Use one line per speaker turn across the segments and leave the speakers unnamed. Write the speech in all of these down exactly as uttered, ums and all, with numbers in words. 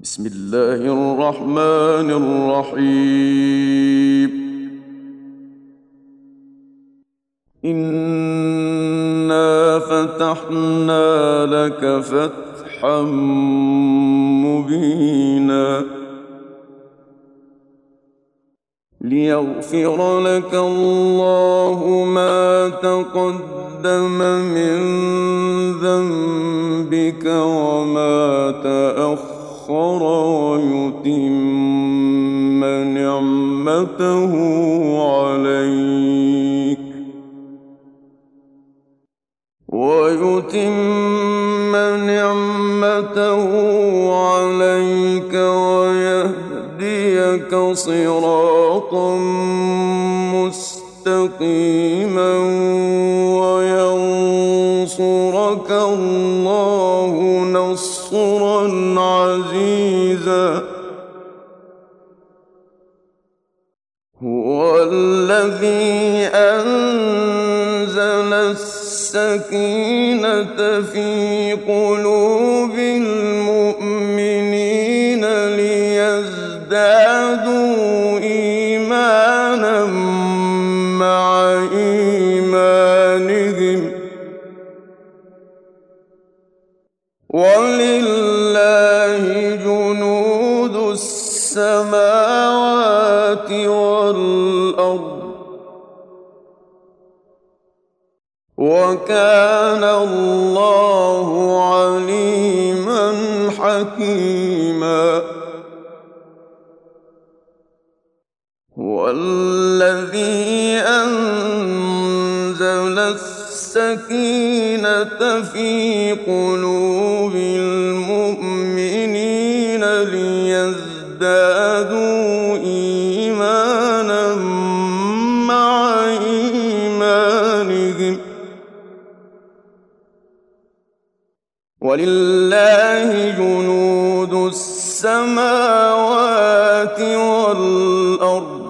بسم الله الرحمن الرحيم. إنا فتحنا لك فتحا مبينا ليغفر لك الله ما تقدم من ذنبك وما تأخر ويتم نعمته عليك ويتم نعمته عليك ويهديك صراطا مستقيما وينصرك الله نصرا عزيزا. هو الذي أنزل السكينة في قلوب المؤمنين ليزدادوا إيمانا مع إيمانهم ولله جنود السماوات والأرض وكان الله عليما حكيما. هو الذي أنزل السكينة في قلوب المؤمنين ليزدادوا إيمانا مع إيمانهم ولله جنود السماوات والأرض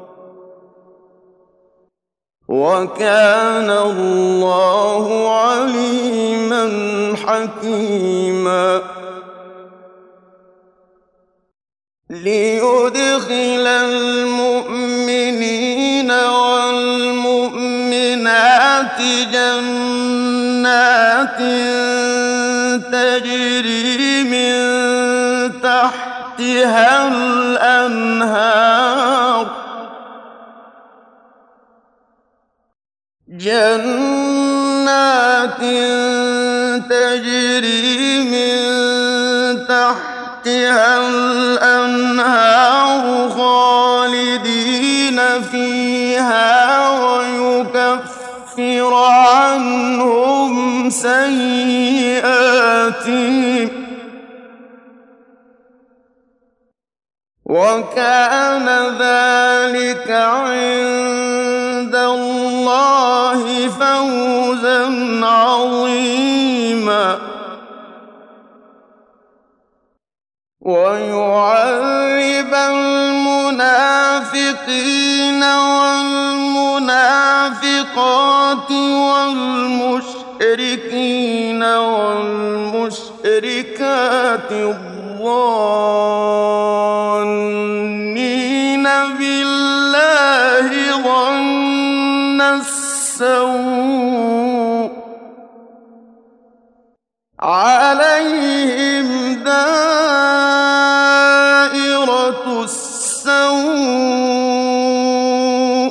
وكان الله عليما حكيما. ليدخل المؤمنين والمؤمنات جنات تجري من تحتها الأنهار جنات تجري من تحتها الأنهار خالدين فيها ويكفر عنهم سيئاتهم وكان ذلك عند الله فوزا عظيما. ويعذب المنافقين والمنافقات والمشركين والمشركات الظانين بالله ظن السوء عليهم دائرة السوء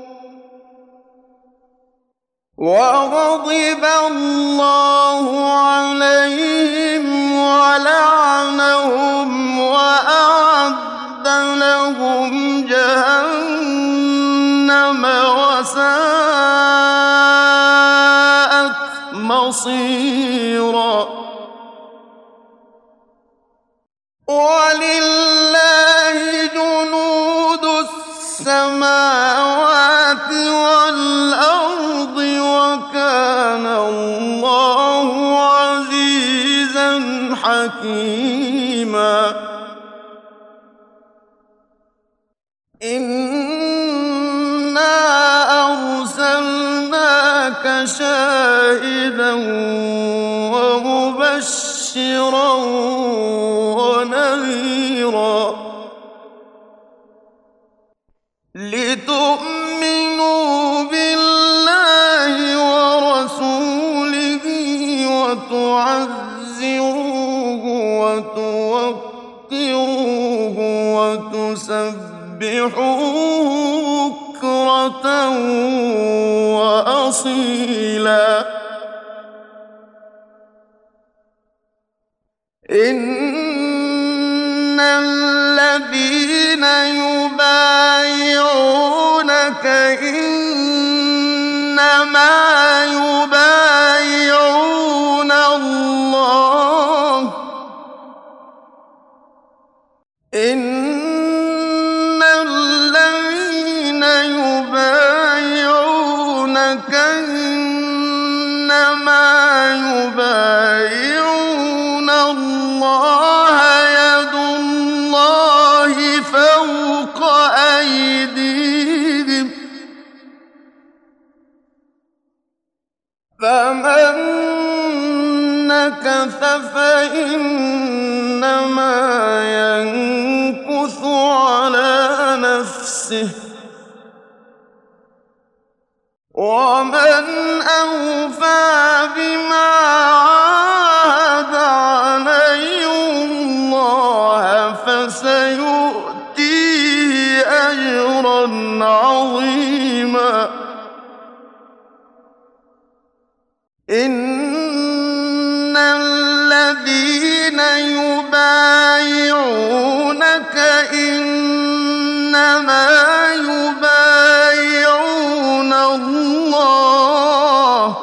وغضب الله عليهم ولعنهم وأعد لهم جهنم وساءت مصيرا. ولله جنود السماوات والأرض وكان الله عزيزا حكيما. إنا أرسلناك شاهدا ومبشرا ونذيرا كثيرا لتؤمنوا بالله ورسوله وتعزروه وتوقروه وتسبحوه بكرة وأصيلا إن الذين يبايعونك إنما يبايعون الله إن الذين يبايعونك إنما يبايعون الله يد الله فوق أيديهم فمن نكث فإنما ينكث على نفسه ومن أوفى بما عاهد عليه الله فسيؤتيه أجرا عظيما إن الذين يبايعونك إنما يبايعون الله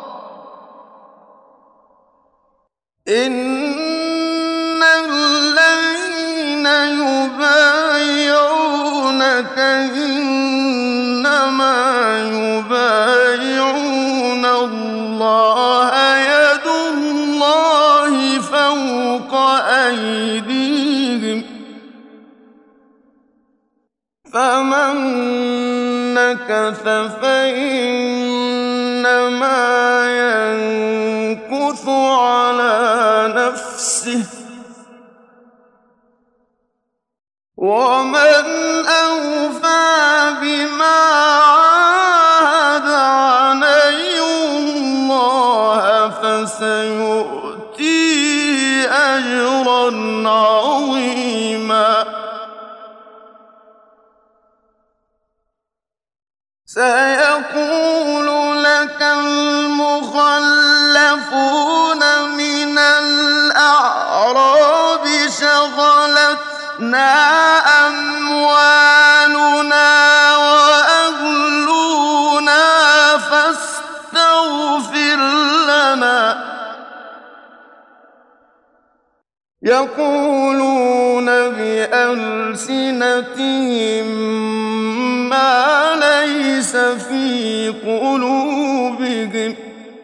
إن الذين يبايعونك إنما يبايعون الله يد الله فوق أيديهم فمن نكث فإنما ينكث على نفسه ومن أوفى بما عاهد عليه الله فسيؤتيه أجرا عظيما سيقول لك المخلفون من الأعراب شغلتنا أموالنا وأهلنا فاستغفر لنا يقولون بألسنتهم ما ليس في قلوبهم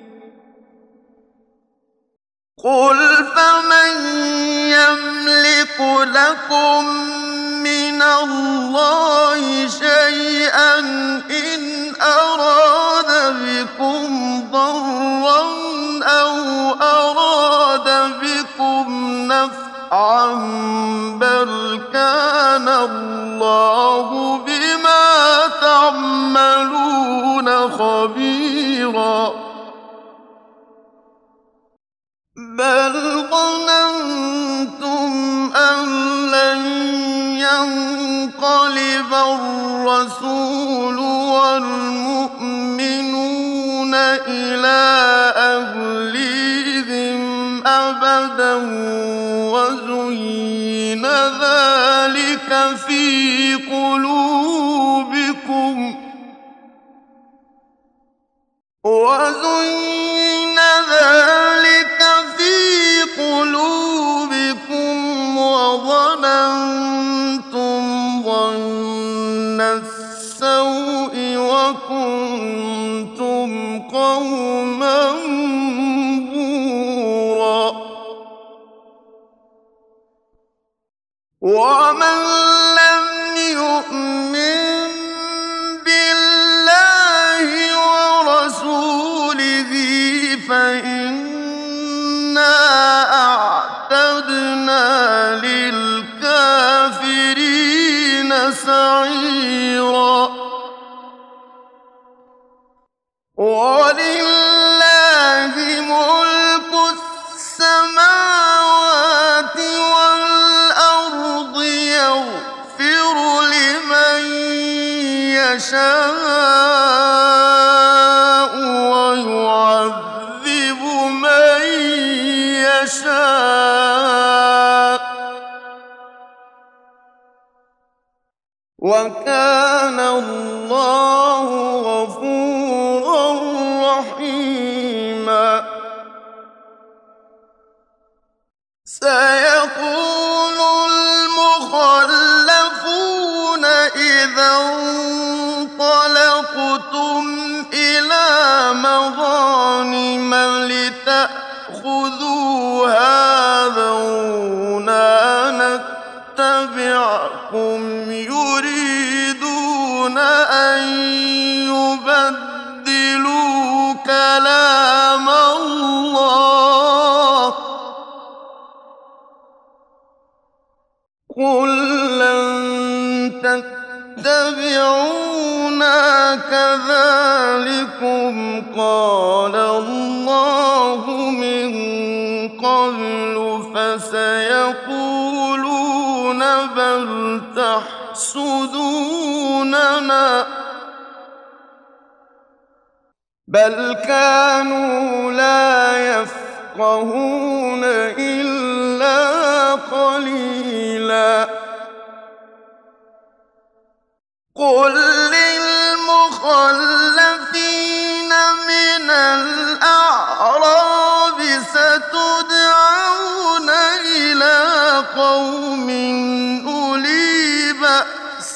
قل فمن يملك لكم من الله شيئا إن أراد بكم ضرا أو أراد بكم نفعا بل كان الله بما تعملون خبيرا بل ظننتم أن لن ينقلب الرسول والمؤمنون إلى أهليهم أبدا وزين ذلك في قلوبكم وزين ذلك في قلوبكم وظننتم ظن السوء وكنتم قوما بورا ومن لم يؤمن بالله ورسوله فإنا أعتدنا للكافرين يشاء ويعذب من يشاء وكان الله غفورا رحيما سيقول المخلفون إذا انطلقتم إلى مغانم لتأخذوها ذرونا نتبعكم يريدون أن يبدلوا كلام الله قل لن تتبعونا كذلكم قال الله من قبل فسيقولون بل تحسدوننا بل كانوا لا يفقهون إلا قليلا قل للمخلفين من الأعراب ستدعون إلى قوم أولي بأس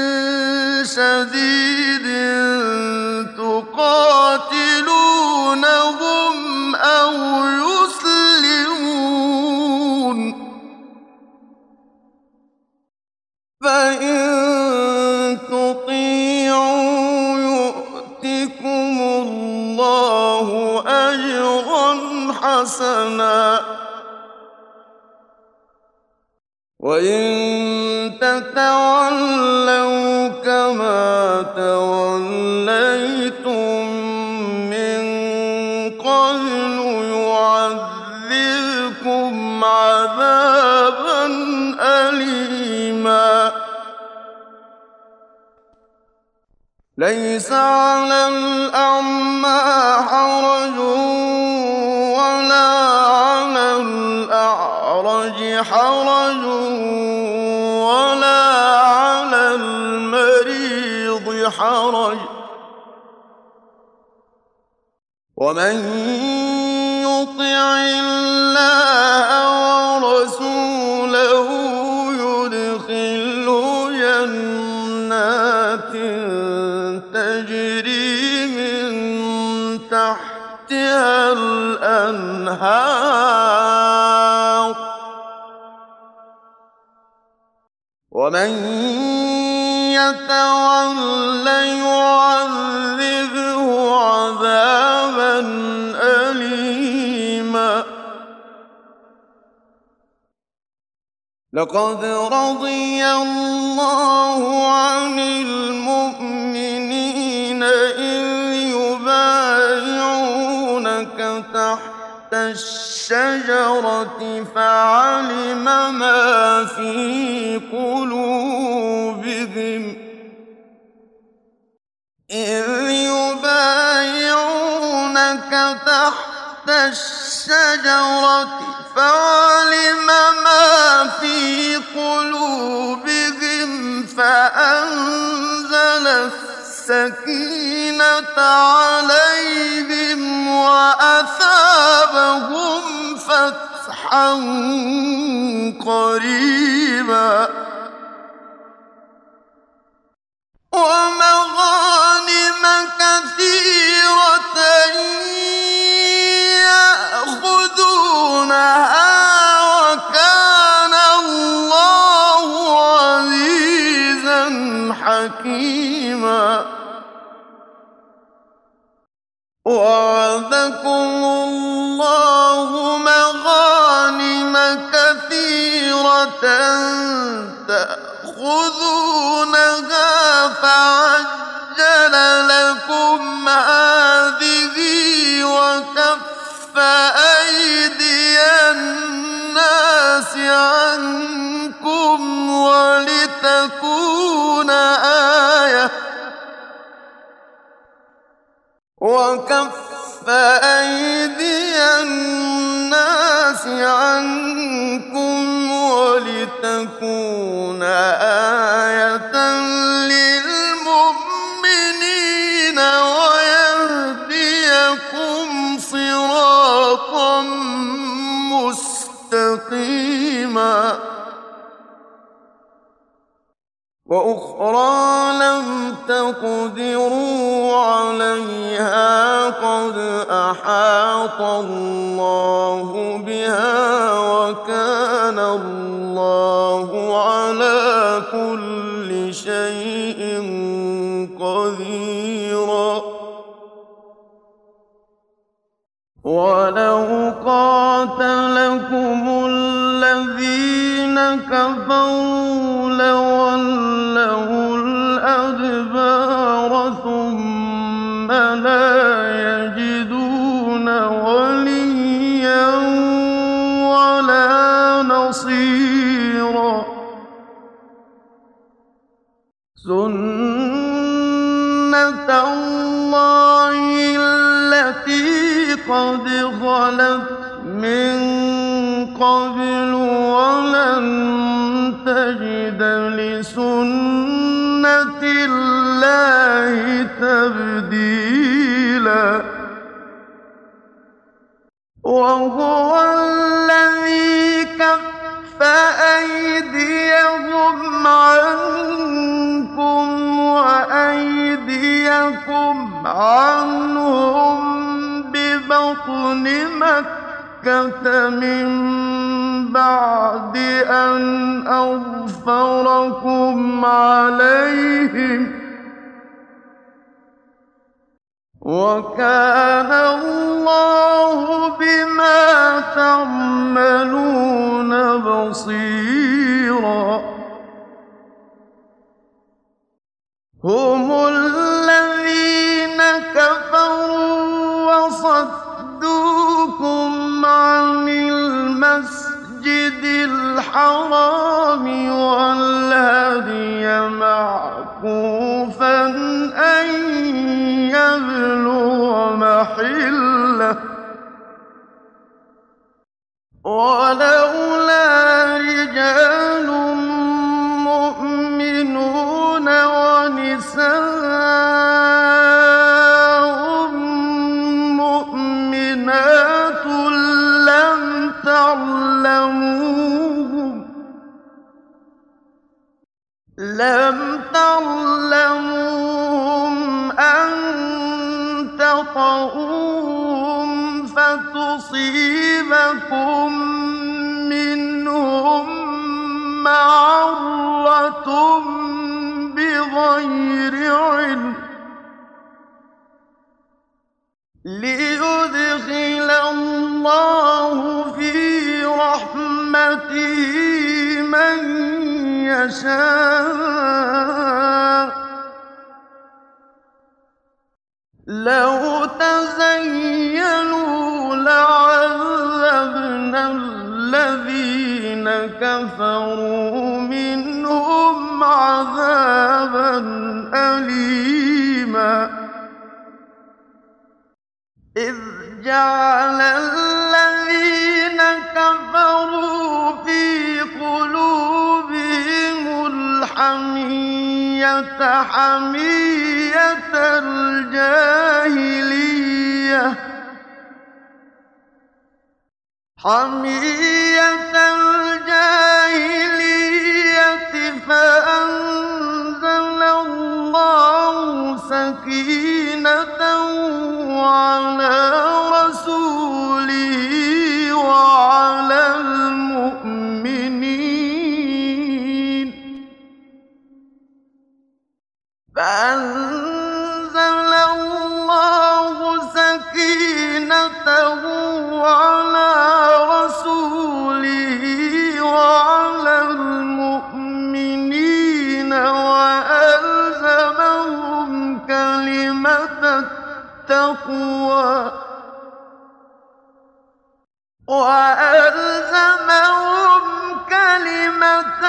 شديد تقاتلونهم أو يسلمون فإن تطيعوا يؤتكم الله أجرا حسنا وإن تتولوا كما توليتم من قبل يعذبكم عذابا أليما ليس على الأعمى حرج ولا على الأعرج حرج ولا على المريض حرج ومن يطع الله ورسوله يدخله جنات تجري من تحتها الأنهار ومن يتول يعذبه عذابا أليما لقد رضي الله عن المؤمنين إذ يبايعونك تحت الشجرة فعلم ما في قلوبهم إذ يبايعونك تحت الشجرة فعلم ما في قلوبهم فأنزل السكينة عليهم وأثابهم فتحا قريبا ومغانم كثيرة يأخذونها وكان الله عزيزا حكيما وعدكم الله مغانم كثيرة تأخذونها فعجل لكم هذه وكف أيدي الناس عنكم ولتكون آية وَكَفَّ أَيْدِيَ النَّاسِ عَنكُمْ وَلِتَكُونَ آيَةً لِّلْمُؤْمِنِينَ وَيَهْدِيَكُمْ صِرَاطًا مُّسْتَقِيمًا. وَأُخْرَىٰ لَمْ تَقْدِرُوا عَلَيْهَا قَدْ أَحَاطَ اللَّهُ بِهَا ۚ وَكَانَ اللَّهُ عَلَىٰ كُلِّ شَيْءٍ قَدِيرًا. وَلَوْ قَاتَلَكُمُ الَّذِينَ كَفَرُوا لَوَلَّوُا الْأَدْبَارَ ثُمَّ لَا يَجِدُونَ وَلِيًّا وَلَا نَصِيرًا. سُنَّةَ اللَّهِ الَّتِي قَدْ خَلَتْ مِن قَبْلُ ۖ وَلَن تَجِدَ لِسُنَّةِ اللَّهِ تَبْدِيلًا. وَهُوَ الَّذِي كَفَّ أَيْدِيَهُمْ عَنكُمْ وَأَيْدِيَكُمْ عَنْهُم بِبَطْنِ مَكَّةَ مِن بَعْدِ أَنْ أَظْفَرَكُمْ عَلَيْهِمْ ۚ وَكَانَ اللَّهُ بِمَا تَعْمَلُونَ بَصِيرًا. هُمُ الَّذِينَ كَفَرُوا وَصَدُّوكُمْ عَنِ الْمَسْجِدِ الْحَرَامِ وَالْهَدْيَ مَعْكُوفًا أَن يَبْلُغَ مَحِلَّهُ ۚ وَلَوْلَا رِجَالٌ مُّؤْمِنُونَ وَنِسَاءٌ مُّؤْمِنَاتٌ لَّمْ تَعْلَمُوهُمْ لَمْ تَعْلَمُوهُمْ أَن تَطَئُوهُمْ فَتُصِيبَكُم مِّنْهُم مَّعَرَّةٌ بِغَيْرِ عِلْمٍ لِّيُدْخِلَ اللَّهُ فِي رَحْمَتِهِ مَن يَشَاءُ ۚ لَوْ تَزَيَّلُوا لَعَذَّبْنَا الَّذِينَ كَفَرُوا مِنْهُمْ عَذَابًا أَلِيمًا. إِذْ جَعَلَ الَّذِينَ كَفَرُوا فِي قُلُوبِهِمُ الْحَمِيَّةَ حَمِيَّةَ الْجَاهِلِيَّةِ فَأَنزَلَ اللَّهُ سَكِينَتَهُ عَلَىٰ رَسُولِهِ وَعَلَى الْمُؤْمِنِينَ فَأَنزَلَ اللَّهُ سَكِينَتَهُ عَلَىٰ رَسُولِهِ وَعَلَى الْمُؤْمِنِينَ وَأَلْزَمَهُمْ كَلِمَةَ التَّقْوَىٰ وَأَلْزَمَهُمْ كَلِمَةَ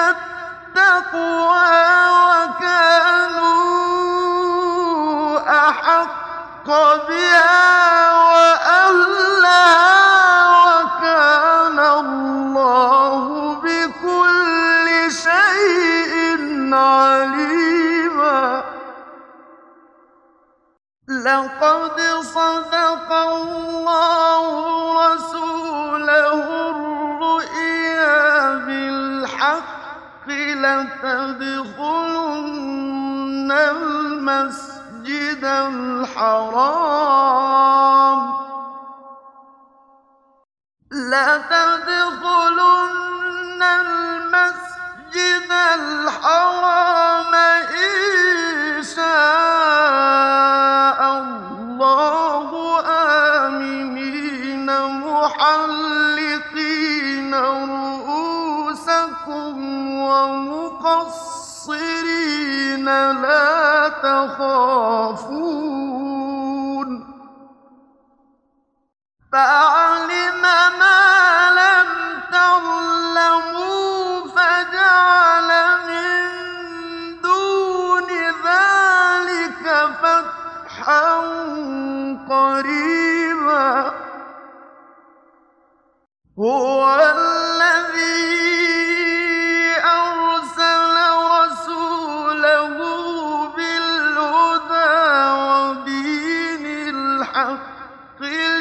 التَّقْوَىٰ وَكَانُوا أَحَقَّ بها وأهلها وكان الله بكل شيء عليما. لقد صدق الله رسوله الرؤيا بالحق لتدخلن المسجد الحرام لتدخلن المسجد الحرام إن شاء الله آمنين محلقين رؤوسكم ومقصرين لا تخافون فعلم ما لم تعلموا فجعل من دون ذلك فتحا قريبا. هو الذي أرسل رسوله بالهدى ودين الحق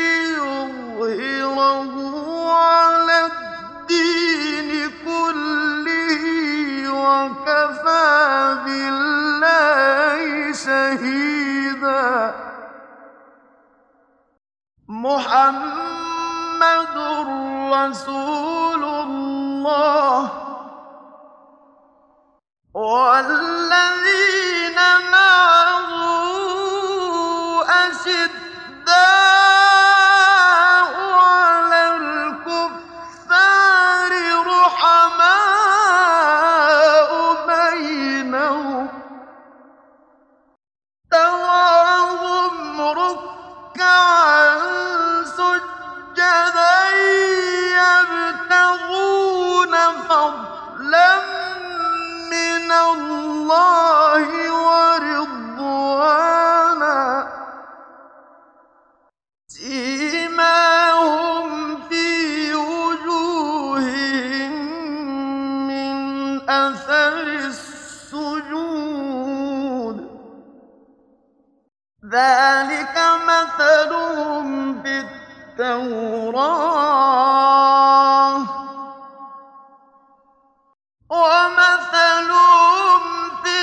ليظهره على الدين كله وكفى بالله شهيدا. محمد رسول الله والذين معه أشداء على الكفار رحماء بينهم تراهم ركعا سجدا يبتغون فضلا من الله ورضوانا سيماهم في وجوههم من أثر السجود ذلك مثلهم في التوراة ومثلهم في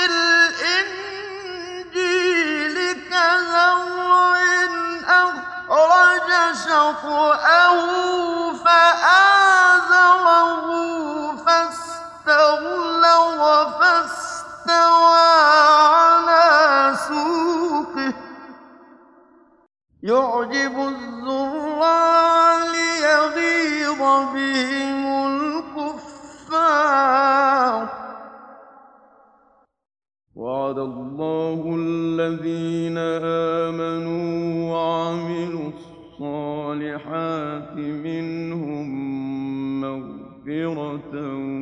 الإنجيل كزرع أخرج شطأه فآزره فاستغلظ فاستوى على سوقه يعجب الزراع ليغيظ بهم الكفار. وعد الله الذين آمنوا وعملوا الصالحات منهم مغفرة